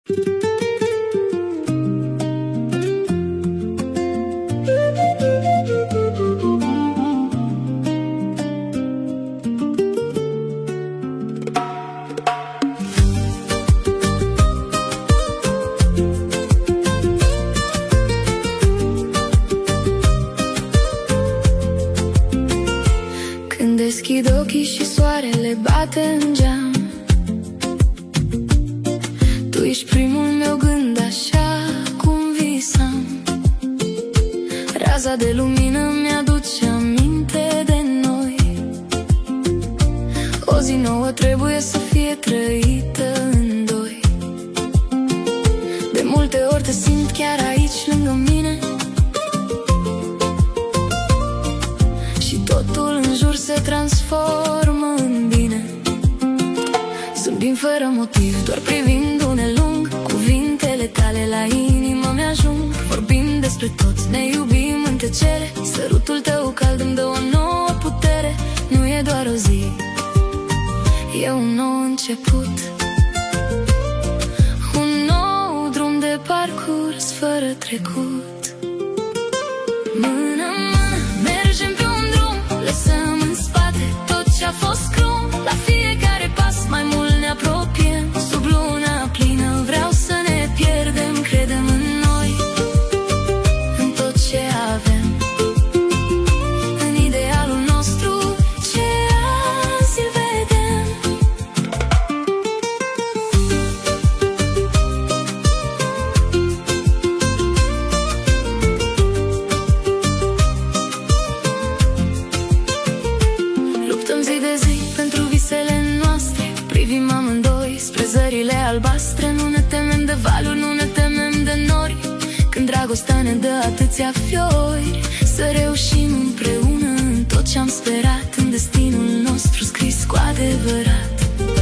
Când deschid ochii și soarele bate în geam, tu ești primul meu gând, așa cum visam. Raza de lumină mi-aduce aminte de noi. O zi nouă trebuie să fie trăită în doi. De multe ori te simt chiar aici lângă mine și totul în jur se transformă în bine. Zâmbim fără motiv, doar privindu-ne lung. Cuvintele tale la inimă mi-ajung. Vorbim despre tot, ne iubim în tăcere. Sărutul tău cald îmi dă o nouă putere. Nu e doar o zi, e un nou început, un nou drum de parcurs fără trecut. Mână în mână mergem pe un drum, lăsăm în spate tot ce-a fost crum. La fiecare pas mai mult ne apropiem. Sub luna plină vreau să ne pierdem. Credem în noi, în tot ce avem, în idealul nostru ce azi îl vedem. Luptăm zi de zi pentru visele noastre. Privim amândoi spre zările albastre. Nu ne temem de valuri, nu ne temem de nori. Când dragostea ne dă atâția fiori, să reușim împreună în tot ce-am sperat, în destinul nostru scris cu adevărat.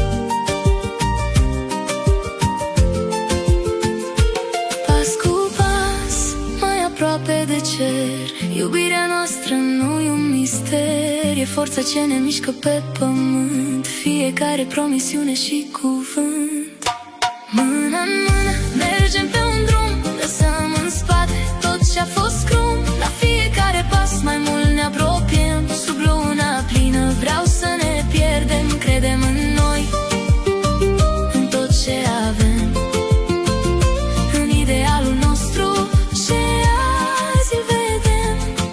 Pas cu pas, mai aproape de cer. Iubirea noastră nu e un mister, e forța ce ne mișcă pe pământ. Fiecare promisiune și cuvânt. Mână în mână mergem pe un drum, lăsăm în spate tot ce-a fost crum. La fiecare pas mai mult ne apropiem. Sub luna plină vreau să ne pierdem. Credem în noi, în tot ce avem, în idealul nostru ce azi îl vedem.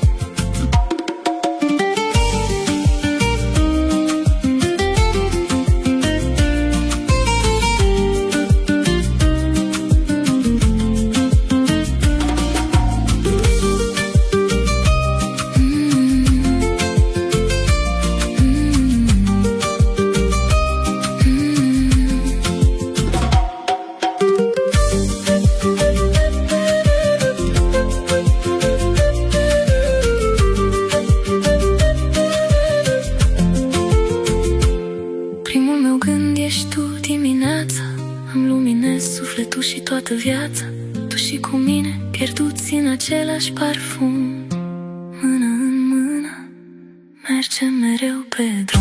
Primul meu gând ești tu dimineața. Îmi luminezi sufletul și toată viața. Tu și cu mine pierduți în același parfum. Mână în mână mergem mereu pe drum.